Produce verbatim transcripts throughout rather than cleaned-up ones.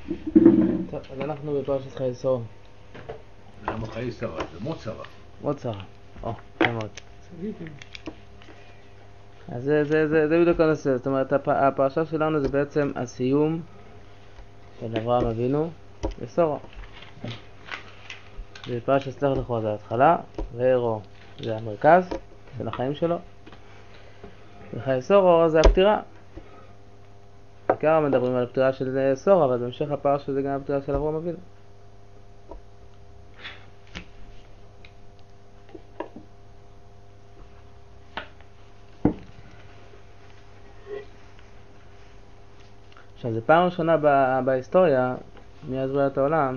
טוב, אז אנחנו בפרשת חיי שרה. למה חיי שרה? זה מות שרה. מות שרה. או, זה מאוד. אז זה, זה, זה, זה בדיוק הנושא. זאת אומרת, הפ, הפרשה שלנו זה בעצם הסיום של אברהם אבינו ושרה. זה פרשת שלח לך זה ההתחלה, ואירו זה המרכז של החיים שלו. וחיי שרה זה הפטירה. בעיקר מדברים על הפטירה של שרה, אבל בהמשך הפרשה זה גם הפטירה של אברהם אבינו. עכשיו, זו פעם ראשונה בהיסטוריה, מאז בריאת העולם,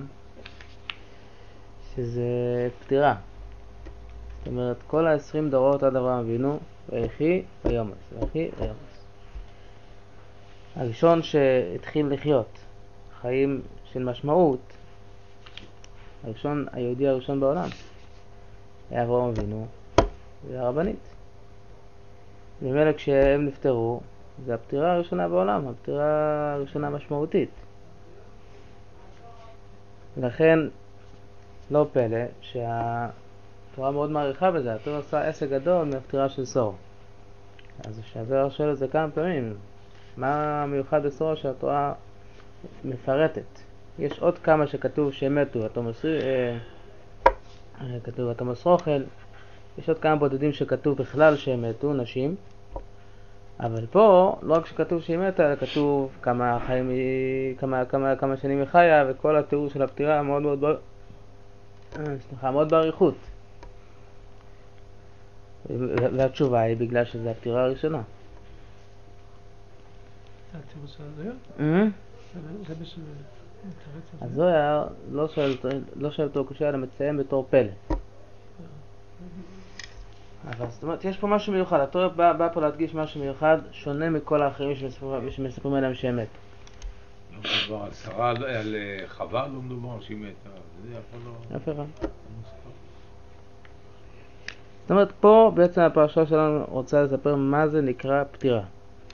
שזה פטירה. זאת אומרת, כל ה-עשרים דורות עד אברהם אבינו, ויחי וימוס, ויחי וימוס. הראשון שהתחיל לחיות חיים של משמעות, הראשון, היהודי הראשון בעולם, היה אברהם אבינו והרבנית. במילא כשהם נפטרו, זה הפטירה הראשונה בעולם, הפטירה הראשונה משמעותית. ולכן לא פלא שהתורה מאוד מעריכה בזה, התורה עושה עסק גדול מהפטירה של שרה. אז שווה שואל את זה כמה פעמים, מה מיוחד בשרה שהתורה מפרטת? יש עוד כמה שכתוב שהם מתו, התומס, אה, כתוב התומס רוכל, יש עוד כמה בודדים שכתוב בכלל שהם מתו, נשים, אבל פה לא רק שכתוב שהיא מתה, אלא כתוב כמה חיים, כמה, כמה, כמה שנים היא חיה, וכל התיאור של הפטירה מאוד מאוד, סליחה, מאוד בעריכות. והתשובה היא בגלל שזה הפטירה הראשונה. זה התיאור של הזוהר? זה בשביל... הזוהר לא שואל אותו קשה, אלא מציין בתור פלא. אבל זאת אומרת, יש פה משהו מיוחד. התורה בא, בא פה להדגיש משהו מיוחד, שונה מכל האחרים שמספרים עליהם שהם מתו. לא מדובר על שרה, על חווה, לא מדובר שהיא מתה. זה יכול לא... יפה רע. זאת אומרת, פה בעצם הפרשה שלנו רוצה לספר מה זה נקרא פטירה.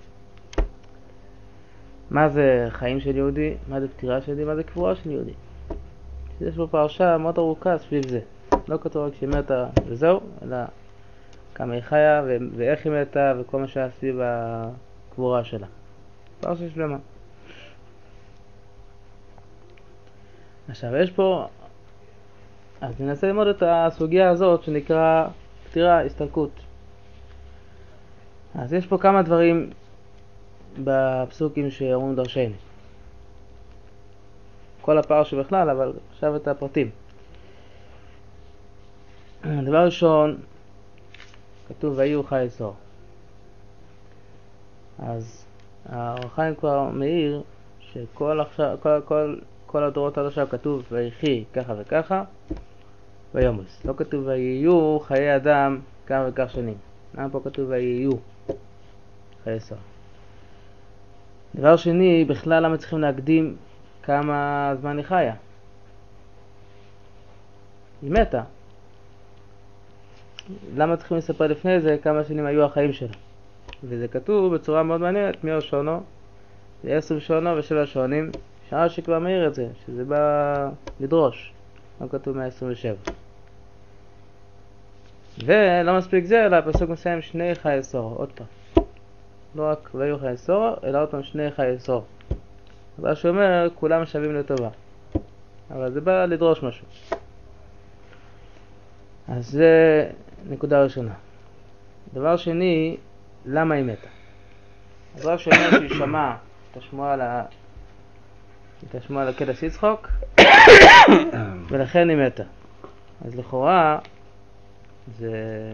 מה זה חיים של יהודי, מה זה פטירה של יהודי, מה זה קבורה של יהודי. יש פה פרשה מאוד ארוכה סביב זה. לא כתוב רק שהיא מתה וזהו, אלא כמה היא חיה ו- ואיך היא מתה וכל מה שהיה סביב הקבורה שלה. פרשה שלמה. עכשיו יש פה, אז ננסה ללמוד את הסוגיה הזאת שנקרא פטירה, הסתלקות. אז יש פה כמה דברים בפסוקים שאומרים דרשני. כל הפרשה בכלל, אבל עכשיו את הפרטים. דבר ראשון, כתוב ויהיו חיי שרה. אז האור החיים כבר מעיר שכל עכשיו, כל, כל, כל הדורות עד עכשיו כתוב ויחי ככה וככה וימוס. לא כתוב ויהיו חיי אדם כך וכך שנים. למה פה כתוב ויהיו חיי שרה? דבר שני, בכלל למה צריכים להקדים כמה זמן היא חיה? היא מתה. למה צריכים לספר לפני זה כמה שנים היו החיים שלה? וזה כתוב בצורה מאוד מעניינת, מי ראשונו, לעשר שעונו ושבע שעונים, שעה שכבר מעיר את זה, שזה בא לדרוש. לא כתוב מאה עשרים ושבע. ולא מספיק זה, אלא הפסוק מסיים שני חיי שרה, עוד פעם. לא רק ויהיו חיי שרה, אלא עוד פעם שני חיי שרה. אבל שאומר, כולם שווים לטובה. אבל זה בא לדרוש משהו. אז זה נקודה ראשונה. דבר שני, למה היא מתה? אז רק שאומר שהיא שמעה את השמועה על ה... את השמועה על הקדש יצחוק, ולכן היא מתה. אז לכאורה, זה...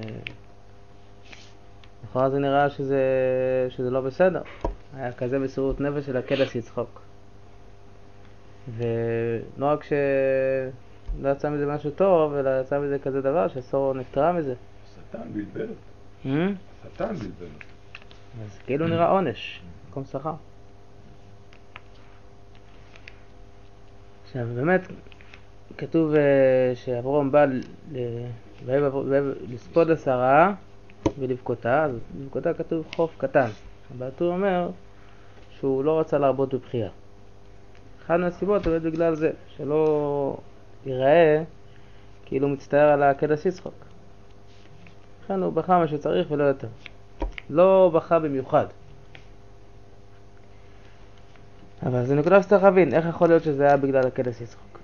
לכאורה זה נראה שזה, שזה לא בסדר. היה כזה מסירות נפש של הקדש יצחוק. ולא רק שלא יצא מזה משהו טוב, אלא יצא מזה כזה דבר ששרה נפטרה מזה. השטן בלבל. השטן בלבל. אז כאילו נראה עונש, מקום שכר. עכשיו באמת כתוב שאברהם בא לספוד לשרה ולבכותה, אז לבכותה כתוב חוף קטן. אבל הטור אומר שהוא לא רצה להרבות בבכייה. אחד מהסיבות באמת בגלל זה, שלא ייראה כאילו מצטער על הקדש יצחוק. לכן הוא בכה מה שצריך ולא יותר. לא בכה במיוחד. אבל זה נקודה שצריך להבין, איך יכול להיות שזה היה בגלל הקדש יצחוק.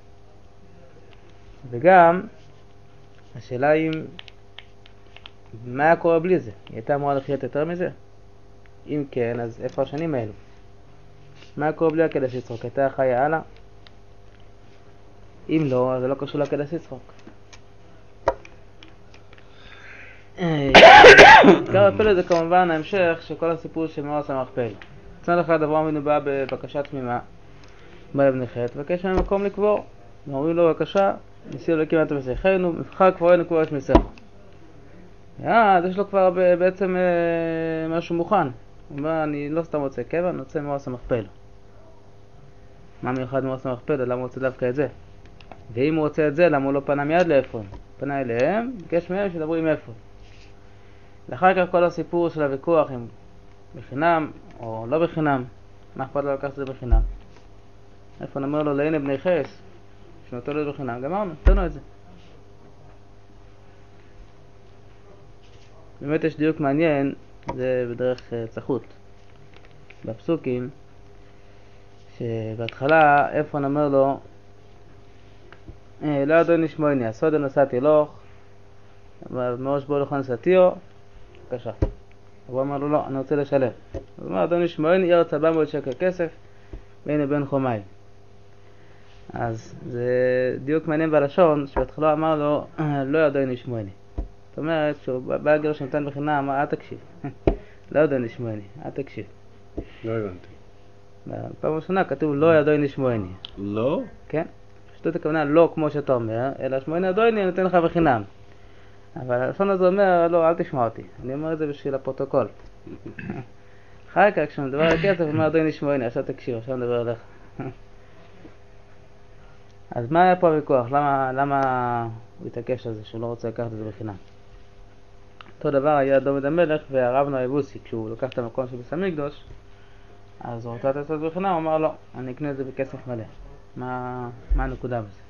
וגם, השאלה אם, מה היה קורה בלי זה? היא הייתה אמורה לחיות יותר מזה? אם כן, אז איפה השנים האלו? מה היה קורה בלי הקדש יצחוק? הייתה חיה הלאה? אם לא, אז זה לא קשור לקדש יצחוק. עיקר הפלא זה כמובן ההמשך של כל הסיפור של מאורס המכפל. מצד אחד אברהם אבינו בא בבקשה תמימה, בא לבני חטא, ובקש מהם מקום לקבור. אומרים לו בבקשה, ניסי לו להקים את המסכנו, מבחר קבורנו קבור את מסכו. אז יש לו כבר בעצם משהו מוכן. הוא אומר, אני לא סתם רוצה קבע, אני רוצה מאורס המכפל. מה מיוחד מאורס המכפל? למה הוא רוצה דווקא את זה? ואם הוא רוצה את זה, למה הוא לא פנה מיד לאפרון? פנה אליהם, ביקש מהם שדברו עם אפרון. לאחר כך כל הסיפור של הוויכוח אם בחינם או לא בחינם, מה אכפת לו לקחת את זה בחינם? אפרון אומר לו, להנה בני חס, שנותו לו בחינם, גמרנו, תנו את זה. באמת יש דיוק מעניין, זה בדרך צחות. בפסוקים, שבהתחלה אפרון אומר לו, לא ידעו נשמעני, הסוד נסעתי לוך, מראש בו לכו נסעתיו, בבקשה. הוא אמר לו, לא, אני רוצה לשלם. הוא אמר, אדוני שמעני, ארץ ארבע מאות שקל כסף, והנה בן חומי. אז זה דיוק מעניין בלשון, שבהתחלה אמר לו, לא ידעו נשמעני. זאת אומרת, כשהוא בא לגר שנתן בחינם, אמר, אל תקשיב. לא ידעו נשמעני, אל תקשיב. לא הבנתי. בפעם הראשונה כתוב, לא ידעו נשמעני. לא? כן. פשוט הכוונה לא כמו שאתה אומר, אלא שמעני אדוני, אני נותן לך בחינם. אבל הלשון הזה אומר, לא, אל תשמע אותי. אני אומר את זה בשביל הפרוטוקול. אחר כך, כשמדבר על הכסף, הוא אומר, אדוני נשמעני, עכשיו תקשיב, עכשיו נדבר עליך. אז מה היה פה הוויכוח? למה, למה הוא התעקש על זה, שהוא לא רוצה לקחת את זה בחינם? אותו דבר היה דוד המלך והרב היבוסי, כשהוא לקח את המקום של בית המקדש, אז הוא רוצה לתת את זה בחינם, הוא אמר, לא, אני אקנה את זה בכסף מלא. מה, מה הנקודה בזה?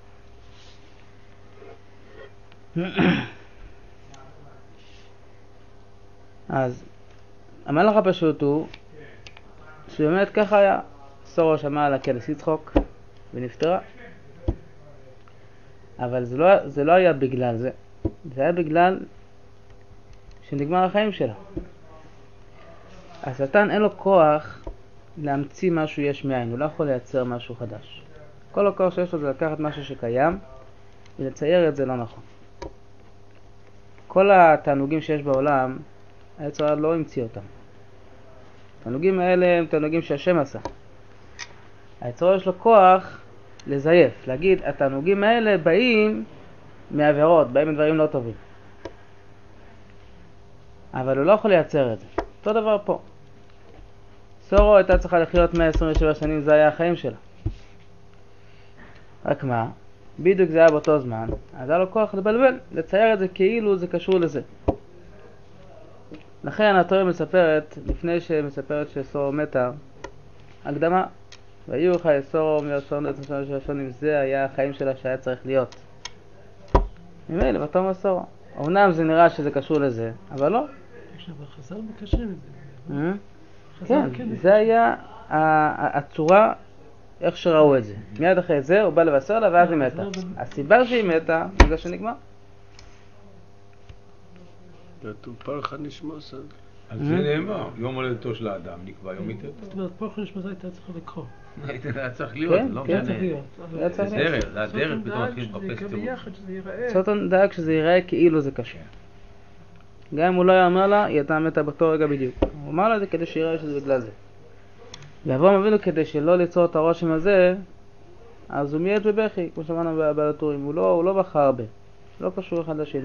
אז המלך הפשוט הוא שבאמת ככה היה. סורו שמע על הקדש יצחוק ונפטרה, אבל זה לא, זה לא היה בגלל זה, זה היה בגלל שנגמר החיים שלה. השטן אין לו כוח להמציא משהו יש מאין, הוא לא יכול לייצר משהו חדש. כל הכוח שיש לו זה לקחת משהו שקיים ולצייר את זה לא נכון. כל התענוגים שיש בעולם, היצר לא המציא אותם. התענוגים האלה הם תענוגים שהשם עשה. היצר יש לו כוח לזייף, להגיד, התענוגים האלה באים מעבירות, באים מדברים לא טובים. אבל הוא לא יכול לייצר את זה. אותו דבר פה. סורו הייתה צריכה לחיות מאה עשרים ושבע שנים, זה היה החיים שלה. רק מה? בדיוק זה היה באותו זמן, אז היה לו כוח לבלבל, לצייר את זה כאילו זה קשור לזה. לכן התורה מספרת, לפני שמספרת שסורו מתה, הקדמה, והיו חיי סורו מלשון עשרים ושבע שנים, זה היה החיים שלה שהיה צריך להיות. ממילא, בתום הסורו. אמנם זה נראה שזה קשור לזה, אבל לא. אבל חז"ל מקשרים את זה. כן, זה היה הצורה איך שראו את זה. מיד אחרי זה הוא בא לבשר לה ואז היא מתה. הסיבה שהיא מתה, בגלל שנגמר. כתוב פרחה נשמע סד. על זה נאמר, יום הולדתו של האדם נקבע יום מיתתו. זאת אומרת, פרחה נשמע סד הייתה צריכה לקרוא. היה צריך להיות, לא כן, משנה. זה דרך, זה הדרך, פתאום מתחיל לחפש תירוץ. ביחד שזה ייראה. סוטון דאג שזה ייראה כאילו זה קשה. גם אם הוא לא יאמר לה, היא הייתה מתה באותו רגע בדיוק. הוא אמר לה זה כדי שיראה שזה בגלל זה. ואברהם אבינו כדי שלא ליצור את הרושם הזה, אז הוא מיית בבכי, כמו שאמרנו בעל הטורים. הוא לא, הוא לא בכה הרבה. לא קשור אחד לשני.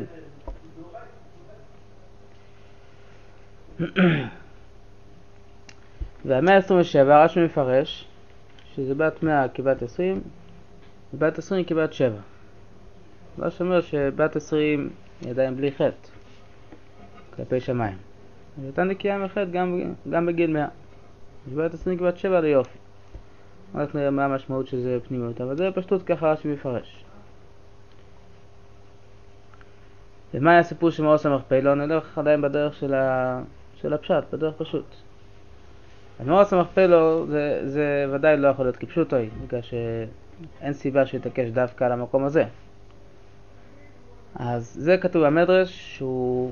והמאה עשרים ושבע, רש"י מפרש, שזה בת מאה כבת עשרים, ובת עשרים כבת שבע. רש"י אומר שבת עשרים היא עדיין בלי חטא, כלפי שמיים. היא הייתה נקייה מחטא גם, גם בגיל מאה. ובת עשרים כבת שבע ליופי. רק נראה מה המשמעות של זה פנימיות, אבל זה פשטות ככה רש"י מפרש. ומה היה הסיפור של מאור סמכפלו? נלך עדיין בדרך של, ה... של הפשט, בדרך פשוט. מאור סמכפלו זה, זה ודאי לא יכול להיות כפשוטו, בגלל שאין סיבה שיתעקש דווקא על המקום הזה. אז זה כתוב במדרש שהוא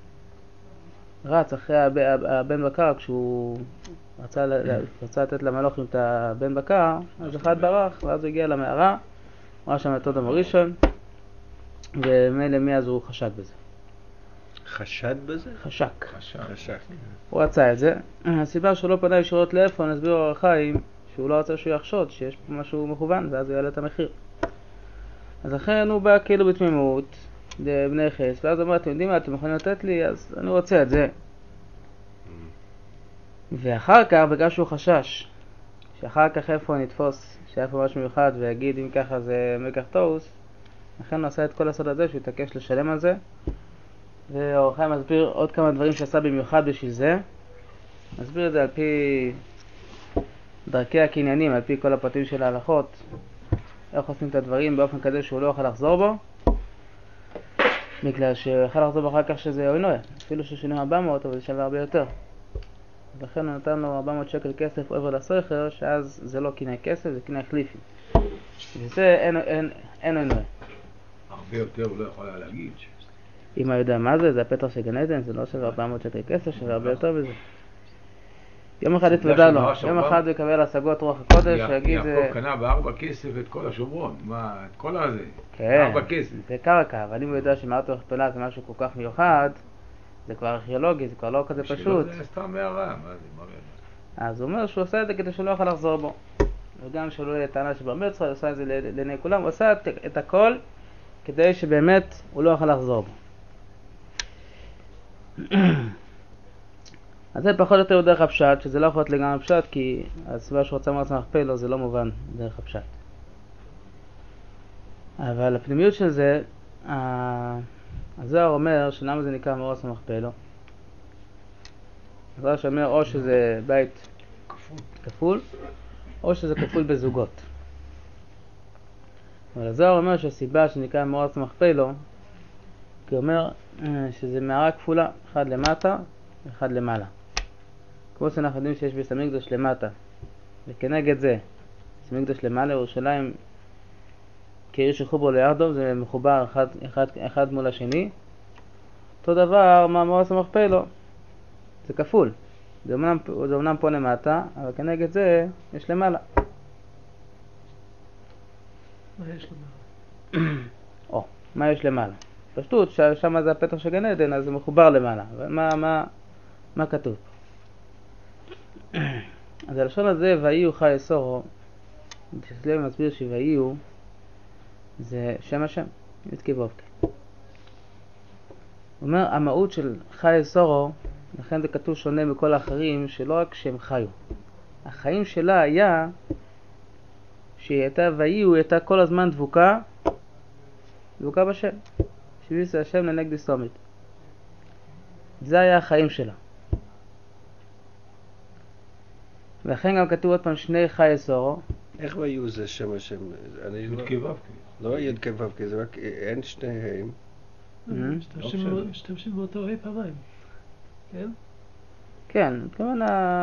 רץ אחרי הבן בקר, כשהוא רצה, רצה לתת למלוכים את הבן בקר, אז אחד ברח, ואז הוא הגיע למערה, הוא ראה שם את אדם הראשון, ומילא מאז הוא חשד בזה. חשד בזה? חשק. חשק. הוא רצה את זה. הסיבה שהוא לא פנה ישירות לאיפה, נסביר אור החיים, שהוא לא רצה שהוא יחשוד, שיש פה משהו מכוון, ואז הוא יעלה את המחיר. אז לכן הוא בא כאילו בתמימות, לבני חס, ואז הוא אומר, אתם יודעים מה, אתם יכולים לתת לי, אז אני רוצה את זה. ואחר כך, בגלל שהוא חשש, שאחר כך איפה נתפוס, שהיה פה משהו מיוחד, ויגיד אם ככה זה מקח טוס, לכן הוא עשה את כל הסוד הזה, שהוא התעקש לשלם על זה. ואור החיים מסביר עוד כמה דברים שעשה במיוחד בשביל זה. מסביר את זה על פי דרכי הקניינים, על פי כל הפרטים של ההלכות, איך עושים את הדברים באופן כזה שהוא לא יוכל לחזור בו, בגלל שהוא יוכל לחזור בו אחר כך שזה אוינוי, אפילו ששינו ארבע מאות, אבל זה שווה הרבה יותר. ולכן הוא נתן לו ארבע מאות שקל כסף עבר לסוחר, שאז זה לא קניין כסף, זה קניין חליפי. וזה אין, אין, אין אוינוי. הרבה יותר הוא לא יכול היה להגיד. אם הוא יודע מה זה, זה הפטר של גן עדן, זה לא שווה ארבע מאות שקל כסף, שווה הרבה יותר בזה. יום אחד התוודע לו, יום אחד הוא יקבל השגות רוח הקודש, שיגיד זה... יעקב קנה בארבע כסף את כל השומרון, מה, את כל הזה? כן, בארבע כסף. זה קרקע, אבל אם הוא יודע שמערת מכפלה זה משהו כל כך מיוחד, זה כבר ארכיאולוגי, זה כבר לא כזה פשוט. זה סתם מערה, מה זה, מה זה? אז הוא אומר שהוא עושה את זה כדי שהוא לא יכול לחזור בו. וגם שלא יהיה טענה שבר מצווה, הוא עושה את זה לעיני כולם, הוא עושה את הכל כדי שבאמת הוא לא יכול לחזור בו. אז זה פחות או יותר דרך הפשט, שזה לא יכול להיות לגמרי פשט, כי הסביבה שרוצה מאור סמכפלו זה לא מובן דרך הפשט. אבל הפנימיות של זה, הזוהר אומר שלמה זה נקרא מאור סמכפלו. הזוהר שאומר או שזה בית כפול, כפול או שזה כפול בזוגות. אבל הזוהר אומר שהסיבה שנקרא מאור סמכפלו, כי הוא אומר שזה מערה כפולה, אחד למטה ואחד למעלה. כמו שאנחנו יודעים שיש בית המקדש למטה, וכנגד זה, בית המקדש למעלה, ירושלים כעיר שחוברו ליחדו, זה מחובר אחד, אחד, אחד מול השני. אותו דבר, מה מאור סמכפלו, זה כפול. זה אומנם, זה אומנם פה למטה, אבל כנגד זה יש למעלה. מה יש למעלה? או, מה יש למעלה? פשטות, שם זה הפתח של גן עדן, אז זה מחובר למעלה. אבל מה, מה, מה כתוב? אז הלשון הזה, ויהיו חי סורו, כשסלם מסביר שויהיו, זה שם השם, יתקי ואופקי. הוא אומר, המהות של חי סורו, לכן זה כתוב שונה מכל האחרים, שלא רק שהם חיו. החיים שלה היה, שהיא הייתה ויהיו, היא הייתה כל הזמן דבוקה, דבוקה בשם. שביס השם לנגד סומית. זה היה החיים שלה. ולכן גם כתוב עוד פעם שני חיי סורו. איך ויהיו זה שם השם? אני לא... י"ק ו"ק. לא י"ק ו"ק, זה רק אין שניהם. משתמשים באותו ה' פעמיים. כן? כן, כמובן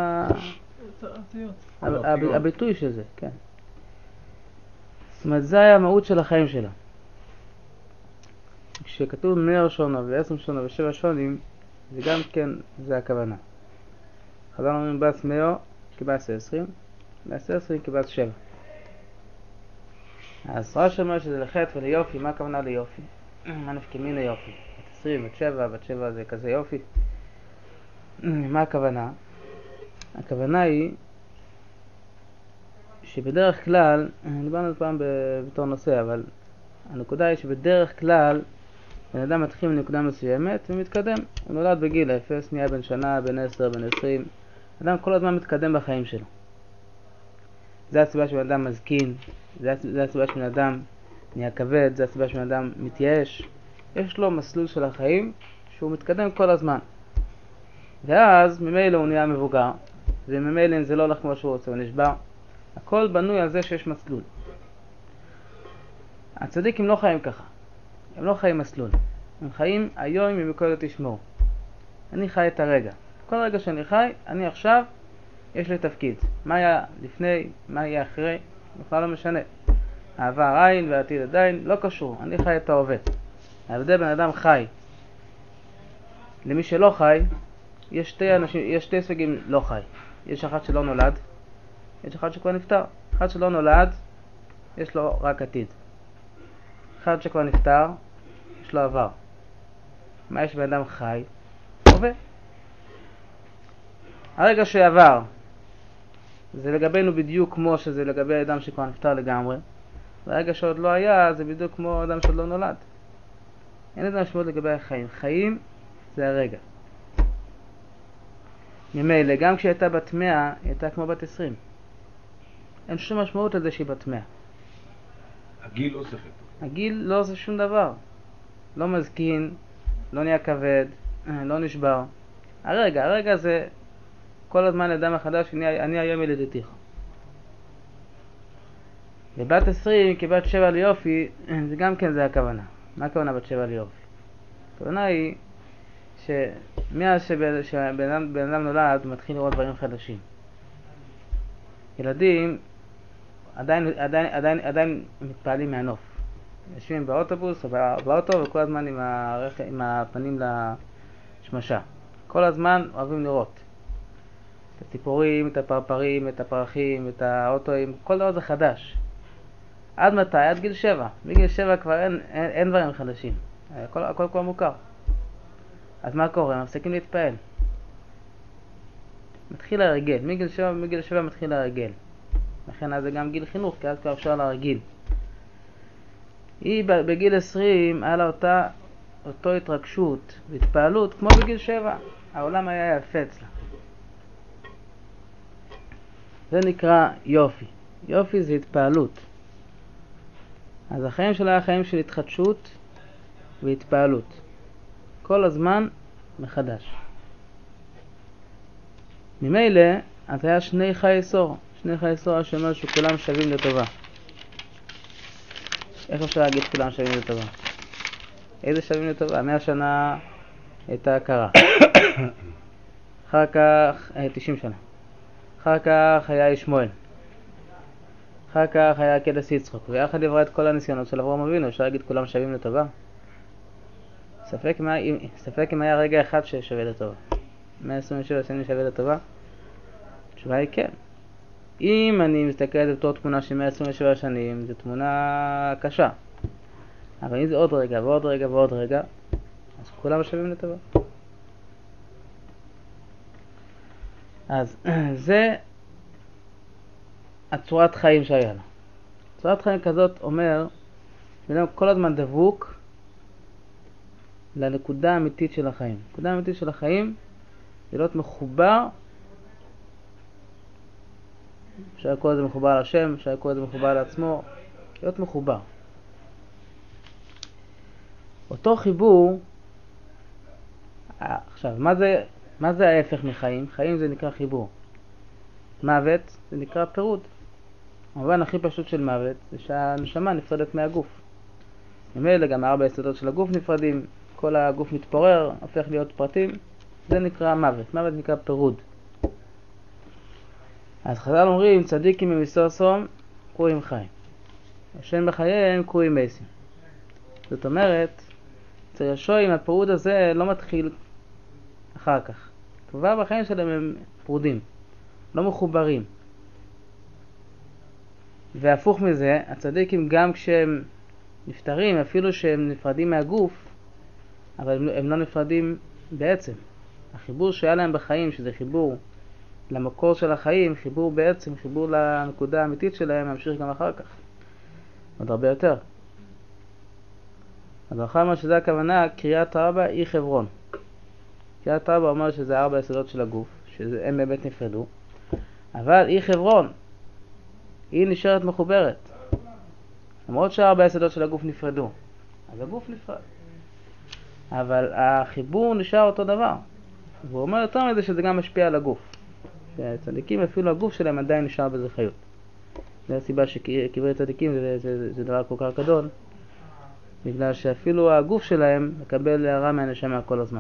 הביטוי של זה, כן. זאת אומרת, זה היה המהות של החיים שלה. כשכתוב מאה שונה ועשר שונה ושבע שונים, זה גם כן, זה הכוונה. חז"ל אומרים בס מאה כבס עשרים, בס עשרים כבס שבע. אז רש"י אומר שזה לחטא וליופי, מה הכוונה ליופי? מה נפקא מינה יופי? בת עשרים, בת שבע, בת שבע זה כזה יופי. מה הכוונה? הכוונה היא שבדרך כלל, דיברנו פעם בתור נושא, אבל הנקודה היא שבדרך כלל בן אדם מתחיל מנקודה מסוימת ומתקדם. הוא נולד בגיל אפס, נהיה בן שנה, בן עשר, בן עשרים. אדם כל הזמן מתקדם בחיים שלו. זה הסיבה שבן אדם מזקין, זה הסיבה שבן אדם נהיה כבד, זה הסיבה שבן אדם מתייאש. יש לו מסלול של החיים שהוא מתקדם כל הזמן. ואז ממילא הוא נהיה מבוגר, וממילא אם זה לא הולך כמו שהוא רוצה, הוא נשבר. הכל בנוי על זה שיש מסלול. הצדיקים לא חיים ככה. הם לא חיים מסלול. הם חיים היום ממקור תשמעו. אני חי את הרגע. כל רגע שאני חי, אני עכשיו, יש לי תפקיד. מה היה לפני, מה יהיה אחרי, בכלל לא משנה. העבר עין והעתיד עדיין, לא קשור. אני חי את ההווה. ההבדל בן אדם חי. למי שלא חי, יש שתי אנשים, יש שתי סוגים לא חי. יש אחד שלא נולד, יש אחד שכבר נפטר. אחד שלא נולד, יש לו רק עתיד. אחד שכבר נפטר, יש לו עבר. מה יש בן אדם חי? הווה. הרגע שעבר, זה לגבינו בדיוק כמו שזה לגבי אדם שכבר נפטר לגמרי. והרגע שעוד לא היה, זה בדיוק כמו אדם שעוד לא נולד. אין לזה משמעות לגבי החיים. חיים זה הרגע. ממילא, גם כשהיא הייתה בת מאה, היא הייתה כמו בת עשרים. אין שום משמעות לזה שהיא בת מאה. הגיל לא שחק. הגיל לא עושה שום דבר. לא מזקין, לא נהיה כבד, לא נשבר. הרגע, הרגע זה כל הזמן אדם החדש, אני, אני היום ילדתיך. ובת עשרים כבת שבע ליופי, זה גם כן זה הכוונה. מה הכוונה בת שבע ליופי? הכוונה היא שמאז שבן אדם נולד הוא מתחיל לראות דברים חדשים. ילדים עדיין, עדיין, עדיין, עדיין מתפעלים מהנוף. יושבים באוטובוס או באוטו וכל הזמן עם, הרכ... עם הפנים לשמשה. כל הזמן אוהבים לראות. את הציפורים, את הפרפרים, את הפרחים, את האוטואים, כל דבר זה חדש. עד מתי? עד גיל שבע. מגיל שבע כבר אין, אין, אין דברים חדשים. הכל, הכל כבר מוכר. אז מה קורה? מפסיקים להתפעל. מתחיל להרגיל. מגיל שבע, מגיל שבע מתחיל להרגיל. לכן אז זה גם גיל חינוך, כי אז כבר אפשר להרגיל. היא בגיל עשרים היה לה אותה, אותו התרגשות והתפעלות כמו בגיל שבע. העולם היה יפה אצלה. זה נקרא יופי. יופי זה התפעלות. אז החיים שלה היה חיים של התחדשות והתפעלות. כל הזמן מחדש. ממילא, אז היה שני חיי סור. שני חיי סור שאומר שכולם שווים לטובה. איך אפשר להגיד כולם שווים לטובה? איזה שווים לטובה? מאה שנה הייתה קרה. אחר כך, תשעים שנה. אחר כך היה ישמעאל. אחר כך היה קדש יצחק. ויחד עברה את כל הניסיונות של אברהם אבינו. אפשר להגיד כולם שווים לטובה? ספק אם היה, ספק אם היה רגע אחד ששווה לטובה. מאה עשרים ושבע שנים שווה לטובה? התשובה היא כן. אם אני מסתכל על אותו תמונה של מאה עשרים ושבע שנים, זו תמונה קשה. אבל אם זה עוד רגע ועוד רגע ועוד רגע, אז כולם שווים לטובה. אז זה הצורת חיים שהיה לה. צורת חיים כזאת אומר, בן אדם כל הזמן דבוק לנקודה האמיתית של החיים. נקודה האמיתית של החיים זה להיות מחובר, אפשר לקרוא את זה מחובר על השם, אפשר לקרוא את זה מחובר על עצמו, להיות מחובר. אותו חיבור, עכשיו, מה זה, מה זה ההפך מחיים? חיים זה נקרא חיבור. מוות זה נקרא פירוד. המובן הכי פשוט של מוות זה שהנשמה נפרדת מהגוף. ממילא גם ארבע יסודות של הגוף נפרדים, כל הגוף מתפורר, הופך להיות פרטים, זה נקרא מוות. מוות נקרא פירוד. אז חז"ל אומרים, צדיקים ממסוסום קרויים חיים. השם בחייהם קרויים מסים. זאת אומרת, אצל ישועים הפירוד הזה לא מתחיל אחר כך. כבר בחיים שלהם הם פרודים, לא מחוברים. והפוך מזה, הצדיקים גם כשהם נפטרים, אפילו שהם נפרדים מהגוף, אבל הם לא נפרדים בעצם. החיבור שהיה להם בחיים, שזה חיבור למקור של החיים, חיבור בעצם, חיבור לנקודה האמיתית שלהם, ממשיך גם אחר כך. עוד הרבה יותר. אז אחר מה שזה הכוונה, קריאת ארבע היא חברון. קריאת ארבע אומר שזה ארבע יסודות של הגוף, שהם באמת נפרדו. אבל היא חברון. היא נשארת מחוברת. למרות שהארבע יסודות של הגוף נפרדו. אז הגוף נפרד. אבל החיבור נשאר אותו דבר. והוא אומר יותר מזה שזה גם משפיע על הגוף. שהצדיקים אפילו הגוף שלהם עדיין נשאר בזה חיות. זו הסיבה שקברי צדיקים זה, זה, זה, זה דבר כל כך גדול, בגלל שאפילו הגוף שלהם מקבל הערה מהנשמה כל הזמן.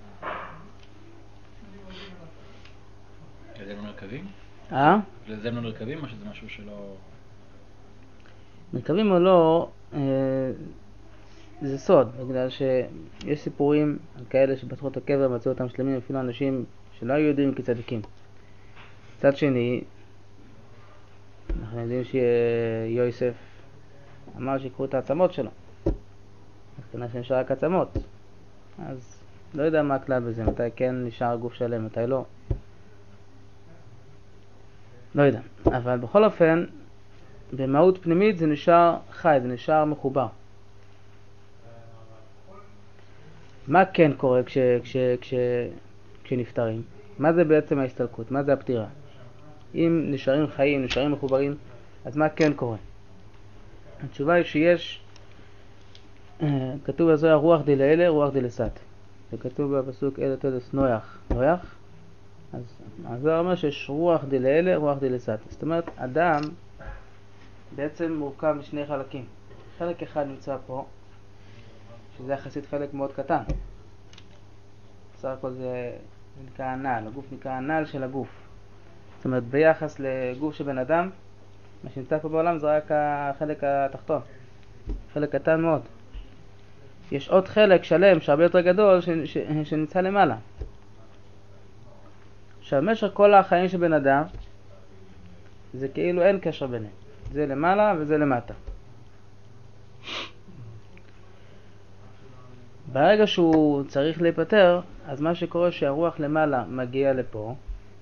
זה לא מרכבים? אה? זה לא מרכבים או שזה משהו שלא... מרכבים או לא, אה, זה סוד, בגלל שיש סיפורים על כאלה שפתחו את הקבר ומצאו אותם שלמים, אפילו אנשים שלא היו יודעים כצדיקים. מצד שני, אנחנו יודעים שיוסף אמר שיקחו את העצמות שלו, מבחינה שנשאר רק עצמות, אז לא יודע מה הכלל בזה, מתי כן נשאר גוף שלם, מתי לא, לא יודע. אבל בכל אופן, במהות פנימית זה נשאר חי, זה נשאר מחובר. מה כן קורה כש, כש, כש, כשנפטרים? מה זה בעצם ההסתלקות? מה זה הפטירה? אם נשארים חיים, נשארים מחוברים, אז מה כן קורה? התשובה היא שיש, כתוב בזוהר רוח דלאלה, רוח דלסת. וכתוב בפסוק אלה תדס נויח, נויח. אז הזוהר אומר שיש רוח דלאלה, רוח דלסת. זאת אומרת, אדם בעצם מורכב משני חלקים. חלק אחד נמצא פה, שזה יחסית חלק מאוד קטן. בסך הכל זה נקרא הנעל, הגוף נקרא הנעל של הגוף. זאת אומרת, ביחס לגוף של בן אדם, מה שנמצא פה בעולם זה רק החלק התחתון. חלק קטן מאוד. יש עוד חלק שלם שהרבה יותר גדול ש- ש- שנמצא למעלה. עכשיו, במשך כל החיים של בן אדם, זה כאילו אין קשר ביניהם. זה למעלה וזה למטה. ברגע שהוא צריך להיפטר, אז מה שקורה שהרוח למעלה מגיע לפה,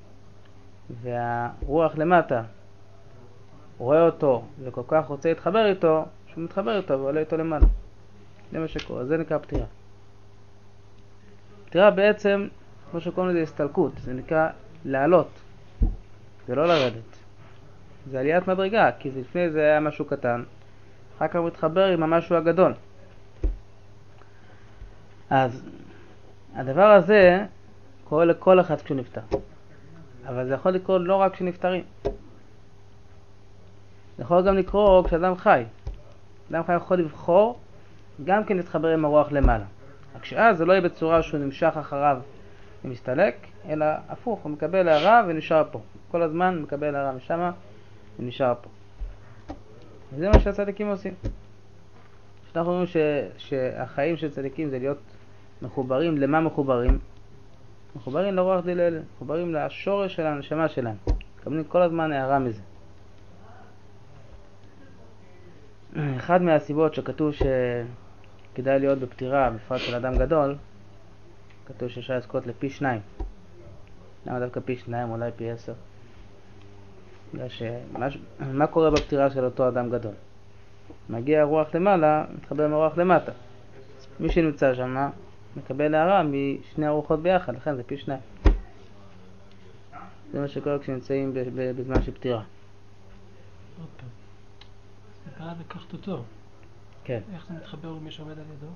והרוח למטה רואה אותו וכל כך רוצה להתחבר איתו, שהוא מתחבר איתו ועולה איתו למעלה. זה מה שקורה, זה נקרא פטירה. פטירה בעצם, כמו שקוראים לזה הסתלקות, זה נקרא לעלות, זה לא לרדת. זה עליית מדרגה, כי לפני זה היה משהו קטן, אחר כך הוא מתחבר עם המשהו הגדול. אז הדבר הזה קורה לכל אחד כשהוא נפטר. אבל זה יכול לקרות לא רק כשנפטרים. זה יכול גם לקרות כשאדם חי. אדם חי יכול לבחור גם כן להתחבר עם הרוח למעלה. רק שאז זה לא יהיה בצורה שהוא נמשך אחריו ומסתלק, אלא הפוך, הוא מקבל הערה ונשאר פה. כל הזמן מקבל הערה משם ונשאר פה. וזה מה שהצדיקים עושים. שאנחנו רואים ש... שהחיים של צדיקים זה להיות מחוברים. למה מחוברים? מחוברים לרוח דלאלה, מחוברים לשורש של הנשמה שלהם. מקבלים כל הזמן הערה מזה. אחד מהסיבות שכתוב שכדאי להיות בפטירה, בפרט של אדם גדול, כתוב שאפשר לזכות לפי שניים. למה דווקא פי שניים, אולי פי עשר? בגלל שמה מה קורה בפטירה של אותו אדם גדול? מגיע הרוח למעלה, מתחבר עם הרוח למטה. מי שנמצא שם מקבל הערה משני הרוחות ביחד, לכן זה פי שניים. זה מה שקורה כשנמצאים בזמן של פטירה. עוד פעם. זה קרה לקחת אותו. כן. איך זה מתחבר למי שעומד על ידו?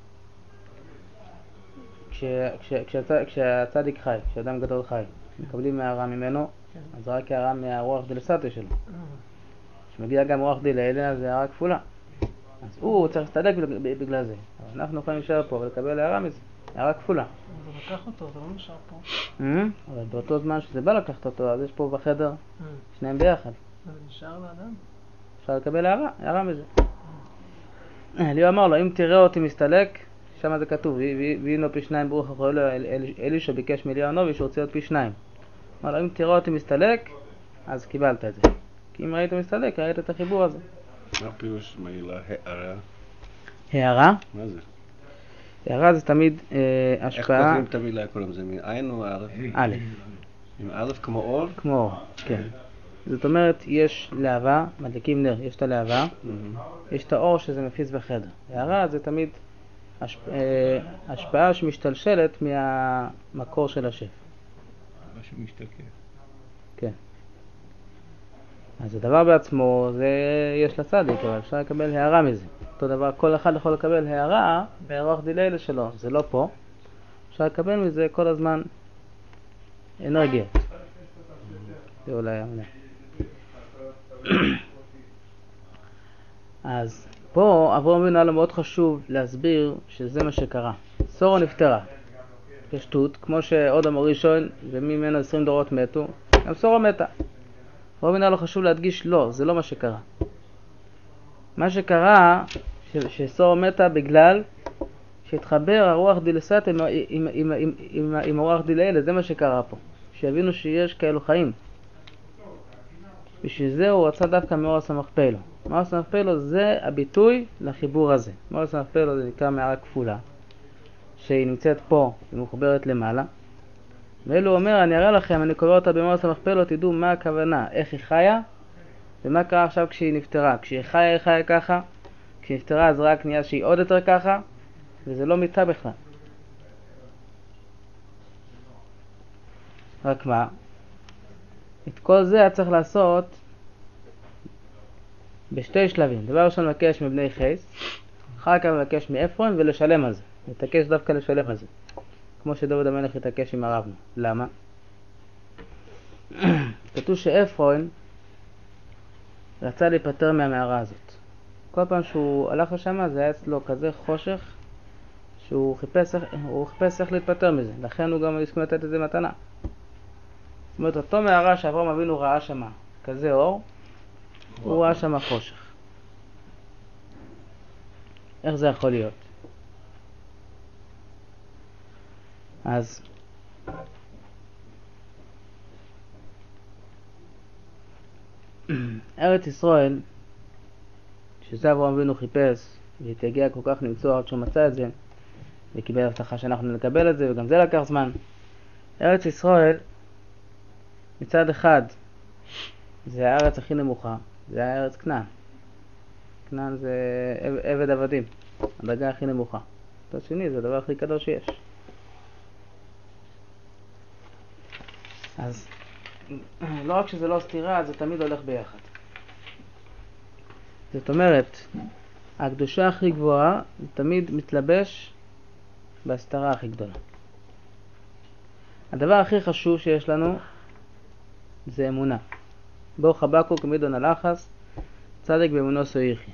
כש, כש, כשהצ, כשהצדיק חי, כשאדם גדול חי, מקבלים הערה ממנו, כן. אז רק הערה מהרוח דלסתא שלו. אה. כשמגיע גם רוח דלאלה, אז זה הערה כפולה. אז הוא צריך להסתלק בגלל זה. אבל אנחנו יכולים להישאר פה ולקבל הערה מזה. הערה כפולה. אבל זה לקח אותו, זה לא נשאר פה. אבל באותו זמן שזה בא לקחת אותו, אז יש פה בחדר אה. שניהם ביחד. זה נשאר לאדם? אפשר לקבל הערה, הערה מזה. אליהו אמר לו, אם תראה אותי מסתלק, שם זה כתוב, והינו פי שניים ברוך אחרי לו, אלישע ביקש מאליהו הנביא שהוציא עוד פי שניים. אמר לו, אם תראה אותי מסתלק, אז קיבלת את זה. כי אם ראית מסתלק, ראית את החיבור הזה. מה פירוש מילה הערה? הערה? מה זה? הערה זה תמיד אה, איך השפעה... כותבים את המילה קודם? זה מעין או א'? א', עם א' כמו אור? כמו אור, כן. זאת אומרת, יש להבה, מדליקים נר, יש את הלהבה, יש את האור שזה מפיץ בחדר. הערה זה תמיד השפ... אה, השפעה שמשתלשלת מהמקור של השף. משהו משתקף. כן. אז הדבר בעצמו, זה יש לצדיק, אבל אפשר לקבל הערה מזה. אותו דבר, כל אחד יכול לקבל הערה ברוח דלאלה שלו, זה לא פה. אפשר לקבל מזה כל הזמן אנרגיה. זה אולי המנה. אז פה אברהם אבינו היה לו מאוד חשוב להסביר שזה מה שקרה. סורה נפטרה. פשטות, כמו שאודם הראשון וממנו עשרים דורות מתו, גם סורה מתה. אברהם אבינו היה לו חשוב להדגיש, לא, זה לא מה שקרה. מה שקרה, ש- שסורה מתה בגלל שהתחבר הרוח דילסת עם, עם, עם, עם, עם, עם הרוח דילה, זה מה שקרה פה. שיבינו שיש כאלו חיים. בשביל זה הוא רצה דווקא מאורס המכפלו. מאורס המכפלו זה הביטוי לחיבור הזה. מאורס המכפלו זה נקרא מערה כפולה, שהיא נמצאת פה ומחוברת למעלה. ואלו אומר, אני אראה לכם, אני קורא אותה במאורס המכפלו, תדעו מה הכוונה, איך היא חיה, ומה קרה עכשיו כשהיא נפטרה. כשהיא חיה, היא חיה ככה, כשהיא נפטרה אז רק נהיה שהיא עוד יותר ככה, וזה לא מיטה בכלל. רק מה? את כל זה היה צריך לעשות בשתי שלבים. דבר ראשון מבקש מבני חייס, אחר כך מבקש מאפרון ולשלם על זה. מתעקש דווקא לשלם על זה. כמו שדוד המלך התעקש עם הרבנו. למה? כתוב שאפרון רצה להיפטר מהמערה הזאת. כל פעם שהוא הלך לשם זה היה אצלו כזה חושך שהוא חיפש, הוא חיפש איך להתפטר מזה. לכן הוא גם הסכים לתת את זה מתנה. זאת אומרת, אותו מערה שאברהם אבינו ראה שמה כזה אור, הוא ראה שמה חושך. איך זה יכול להיות? אז ארץ ישראל, שזה אברהם אבינו חיפש והתייגע כל כך למצוא עד שהוא מצא את זה וקיבל הבטחה שאנחנו נקבל את זה, וגם זה לקח זמן. ארץ ישראל מצד אחד זה הארץ הכי נמוכה, זה הארץ כנען. כנען זה עבד עבדים, הדרגה הכי נמוכה. מצד שני זה הדבר הכי קדוש שיש. אז לא רק שזה לא סתירה, זה תמיד הולך ביחד. זאת אומרת, הקדושה הכי גבוהה זה תמיד מתלבש בהסתרה הכי גדולה. הדבר הכי חשוב שיש לנו זה אמונה. בו חבקוק מידון הלחס, צדק באמונו סויחי.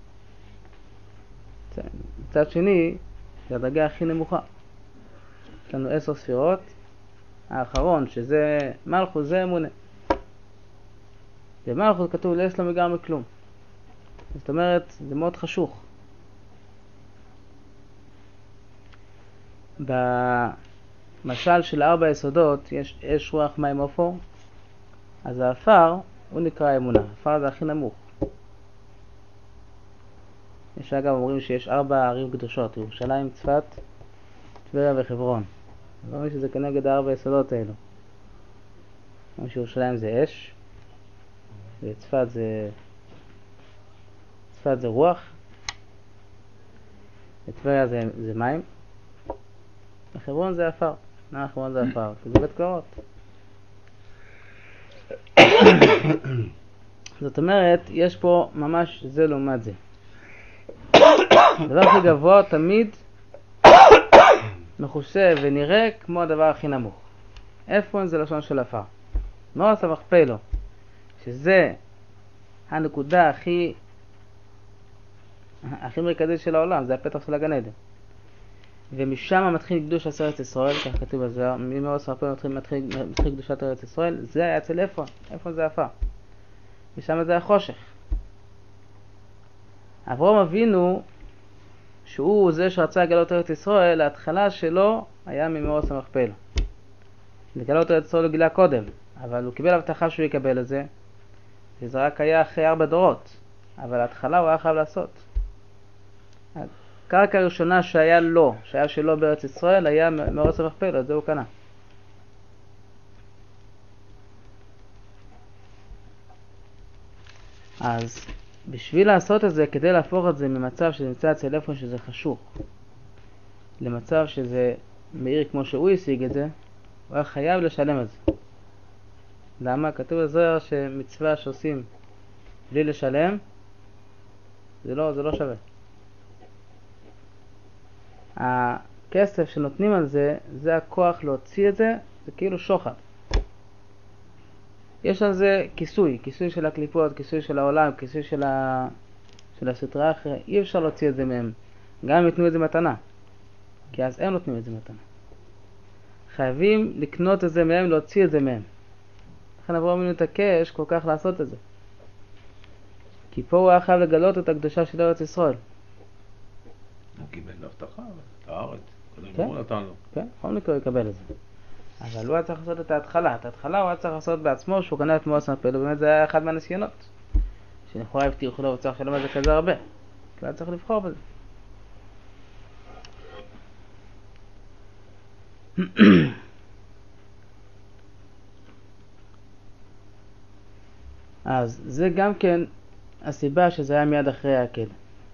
מצד שני, זה הדרגה הכי נמוכה. יש לנו עשר ספירות, האחרון שזה מלכות, זה אמונה. במלכות כתוב לא יש לו מגר מכלום. זאת אומרת, זה מאוד חשוך. במשל של ארבע יסודות יש אש רוח מים אפור, אז האפר הוא נקרא אמונה. האפר זה הכי נמוך. יש אגב אומרים שיש ארבע ערים קדושות, ירושלים, צפת, טבריה וחברון. לא אומרים שזה כנגד הארבע יסודות האלו. אומרים שירושלים זה אש, וצפת זה צפת זה רוח, וטבריה זה, זה מים, וחברון זה אפר. נע חברון זה אפר, כי זה בית קברות. זאת אומרת, יש פה ממש זה לעומת זה. הדבר הכי גבוה תמיד מחושב ונראה כמו הדבר הכי נמוך. איפה זה לשון של אפר? מאורס המכפלו, שזה הנקודה הכי הכי מרכזית של העולם, זה הפתח של הגן עדן. ומשם מתחיל קדוש ארץ ישראל, כך כתוב בזוהר, ממאורס המכפלו מתחיל, מתחיל, מתחיל קדושת ארץ ישראל, זה היה אצל אפרון. אפרון זה אפר. ושם זה החושך. אברהם אבינו, שהוא זה שרצה לגלות ארץ ישראל, ההתחלה שלו היה ממאורס המכפלו. לגלות ארץ ישראל הוא גילה קודם, אבל הוא קיבל הבטחה שהוא יקבל את זה, וזה רק היה אחרי ארבע דורות, אבל ההתחלה הוא היה חייב לעשות. הקרקע הראשונה שהיה לו, שהיה שלו בארץ ישראל, היה מאורס המכפלו, את זה הוא קנה. אז בשביל לעשות את זה, כדי להפוך את זה ממצב שנמצא אצל איפה שזה חשוך, למצב שזה מאיר כמו שהוא השיג את זה, הוא היה חייב לשלם את זה. למה? כתוב בזוהר שמצווה שעושים בלי לשלם, זה לא, זה לא שווה. הכסף שנותנים על זה, זה הכוח להוציא את זה, זה כאילו שוחד. יש על זה כיסוי, כיסוי של הקליפות, כיסוי של העולם, כיסוי של, ה... של הסטרה אחרי, אי אפשר להוציא את זה מהם, גם אם יתנו את זה מתנה, כי אז הם נותנים את זה מתנה. חייבים לקנות את זה מהם, להוציא את זה מהם. לכן אברהם אבינו התעקש כל כך לעשות את זה. כי פה הוא היה חייב לגלות את הקדושה של ארץ ישראל. הוא קיבל להבטחה, את הארץ. קודם כן. הוא נתן לו. כן, בכל מקרה הוא יקבל את זה. אבל הוא היה צריך לעשות את ההתחלה. את ההתחלה הוא היה צריך לעשות בעצמו, שהוא קנה את מואס מפל, ובאמת זה היה אחד מהניסיונות. שלכאורה הבטיחו לו, הוא צריך לשלם על זה כזה הרבה. כי הוא היה צריך לבחור בזה. אז זה גם כן הסיבה שזה היה מיד אחרי העקד.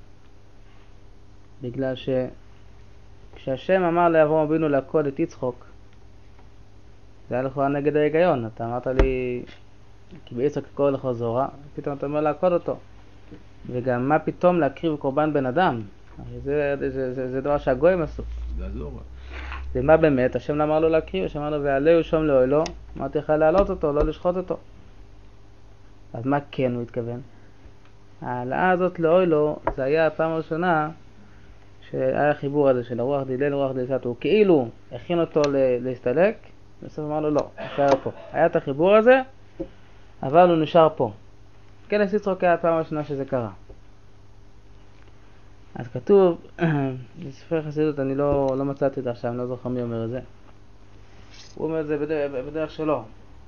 בגלל שכשהשם אמר לאברהם אבינו לעקוד את יצחוק, זה היה לכאורה נגד ההיגיון. אתה אמרת לי, כי ביצחוק יקרא לך זורה, פתאום אתה אומר לעקוד אותו. וגם מה פתאום להקריב קורבן בן אדם? זה, זה, זה, זה, זה דבר שהגויים עשו. זה הזורה. זה מה באמת? השם לא אמר לו להקריב, השם אמר לו ועלהו שום לאוהלו, אמרתי לך להעלות אותו, לא לשחוט אותו. אז מה כן הוא התכוון? העלאה הזאת לאוהלו, זה היה הפעם הראשונה שהיה החיבור הזה של הרוח דילל, רוח דילל, הוא כאילו הכין אותו להסתלק, בסוף אמר לו לא, הוא היה פה. היה את החיבור הזה, אבל הוא נשאר פה. כן, יצחק היה הפעם הראשונה שזה קרה. אז כתוב, בספר חסידות, אני לא, לא מצאתי את זה עכשיו, אני לא זוכר מי אומר את זה. הוא אומר את זה בדרך, בדרך שלו,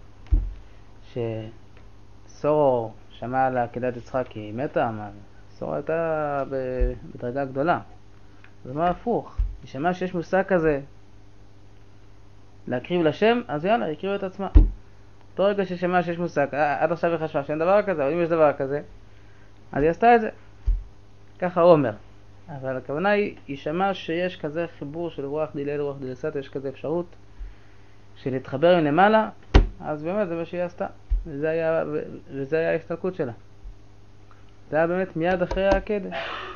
שסורו שמע על עקדת יצחק כי היא מתה, אבל סורו הייתה בדרגה גדולה. זה מה הפוך, היא שמעה שיש מושג כזה להקריב לשם, אז יאללה, יקריב את עצמה. אותו רגע ששמעה שיש מושג, עד עכשיו היא חשבה שאין דבר כזה, אבל אם יש דבר כזה, אז היא עשתה את זה. ככה הוא אומר. אבל הכוונה היא, היא שמעה שיש כזה חיבור של רוח דילל, רוח דילסת, יש כזה אפשרות של להתחבר עם למעלה, אז באמת זה מה שהיא עשתה. וזה היה, וזה היה ההסתלקות שלה. זה היה באמת מיד אחרי העקדה.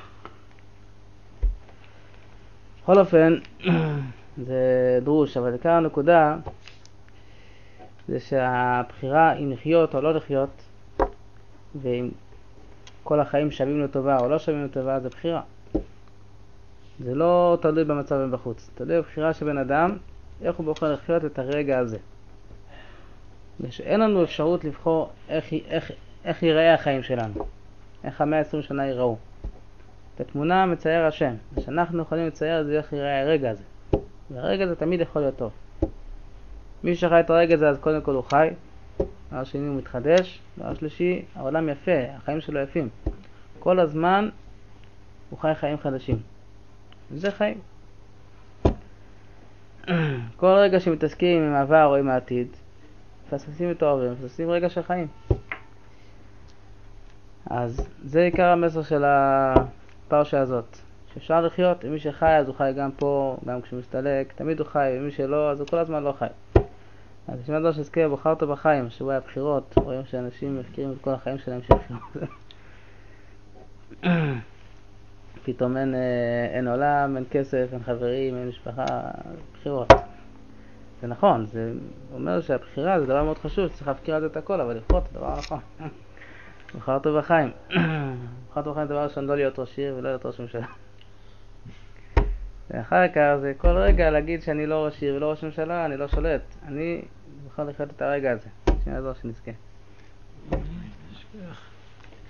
בכל אופן, זה דרוש, אבל עיקר הנקודה זה שהבחירה אם לחיות או לא לחיות, ואם כל החיים שווים לטובה או לא שווים לטובה, זה בחירה. זה לא תלוי במצב מבחוץ, תלוי בבחירה של בן אדם, איך הוא בוחר לחיות את הרגע הזה. ושאין לנו אפשרות לבחור איך, איך, איך ייראה החיים שלנו, איך המאה עשרים שנה ייראו. את התמונה מצייר השם, ושאנחנו יכולים לצייר את זה איך ייראה הרגע הזה. והרגע הזה תמיד יכול להיות טוב. מי שחי את הרגע הזה, אז קודם כל הוא חי, דבר שני הוא מתחדש, דבר שלישי, העולם יפה, החיים שלו יפים. כל הזמן הוא חי חיים חדשים. וזה חיים. כל רגע שמתעסקים עם העבר או עם העתיד, מפספסים את העבר, מפספסים רגע של חיים. אז זה עיקר המסר של הפרשה הזאת. שאפשר לחיות, ומי שחי אז הוא חי גם פה, גם כשהוא מסתלק, תמיד הוא חי, ומי שלא אז הוא כל הזמן לא חי. אז יש מדבר שזכיר, בוחר אותו בחיים, שבו היה בחירות, רואים שאנשים מפקירים את כל החיים שלהם שהפכים. פתאום אין, אין עולם, אין כסף, אין חברים, אין משפחה, בחירות. זה נכון, זה אומר שהבחירה זה דבר מאוד חשוב, צריך להפקיר על זה את הכל, אבל לבחור זה דבר נכון. בוחר אותו בחיים. בוחר אותו בחיים זה דבר ראשון, לא להיות ראש עיר ולא להיות ראש ממשלה. ואחר כך זה כל רגע להגיד שאני לא ראש עיר ולא ראש ממשלה, אני לא שולט. אני בוחר לחיות את הרגע הזה. שנעזור שנזכה.